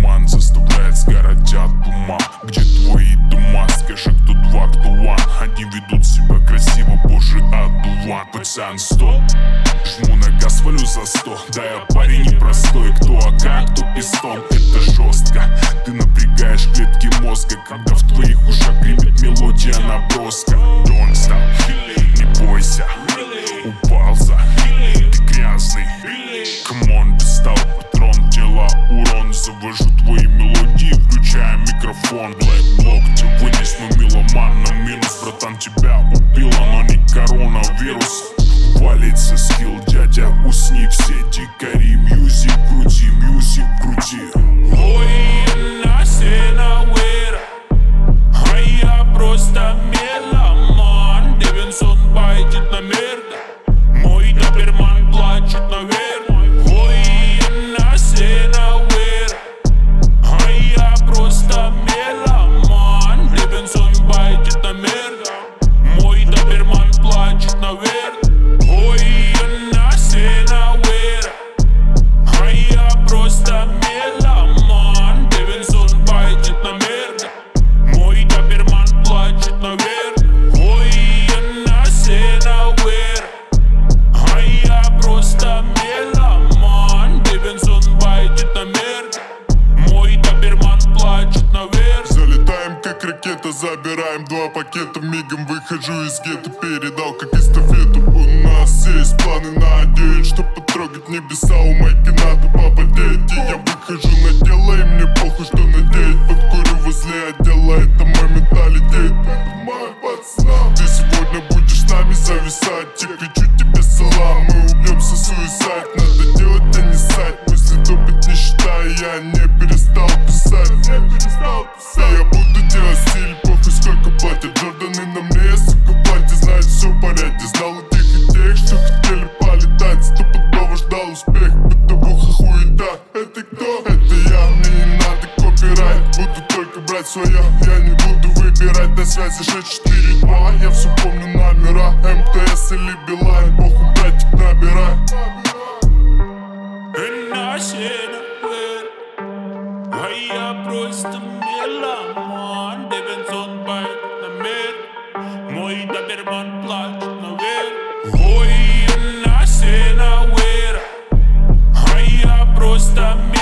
карман заставляет сгорать от ума. Где твои дома? Скажи, кто два, кто one. Они ведут себя красиво, боже, одуван. Пацан, стоп, жму на газ, валю за 100. Да, я парень непростой, кто АК, кто пистон. Это жестко, ты напрягаешь клетки мозга, когда в твоих ушах гремит мелодия наброска. Don't stop, не бойся, упал за, ты грязный. Come on, достал патрон, тела урон. Завожу твои мелодии, включая микрофон. Black Block, тебя вынес, но меломан на минус. Братан, тебя убило, но не коронавирус. Валится скилл, дядя, усни, все дикари. Мьюзик крути, мьюзик крути. Ой, на сенауэра, а я просто меломан. Девинсон байтит на мерда, мой доберман плачет наверно. Ой, на сенауэра, а я просто меломан. Девинсон байтит на мерда, мой доберман плачет наверно. Ой, на сенауэра, а я просто меломан. Девинсон байтит на мерда, мой доберман плачет наверно. Ой, на сенауэра, а я просто меломан. Девинсон байтит на мерда, мой доберман плачет наверно. Залетаем как ракета, забираем 2 пакета. Мигом выхожу из гетто, передал как эстафету. У нас есть планы на день, чтоб потрогать небеса. У майки надо попотеть, и я выхожу на дело. И мне похуй, что надеть. Подкурю возле отдела, это мой менталитет. Мой пацан, ты сегодня будешь с нами зависать. Я кричу тебе салам, мы убьемся суицид. Надо делать, а не ссать. Мысли топят, не считая, я не перестал писать. И я буду делать стиль, похуй сколько платят. Джорданы на мне, я, сука, платье, знает все в порядке. Знал у тех и тех, что хотели полетать. Стопудово ждал успех, бытовуха хуета. Это кто? Это я, мне не надо копирайт. Буду только брать свое, я не буду выбирать. На связи 642, я все помню номера. МТС или Билайн, похуй, братик, набирай. На сенауэра, а я просто меломан. Девинсон байтит на мерда, мой доберман плачет наверно. Ой, на сенауэра, а я просто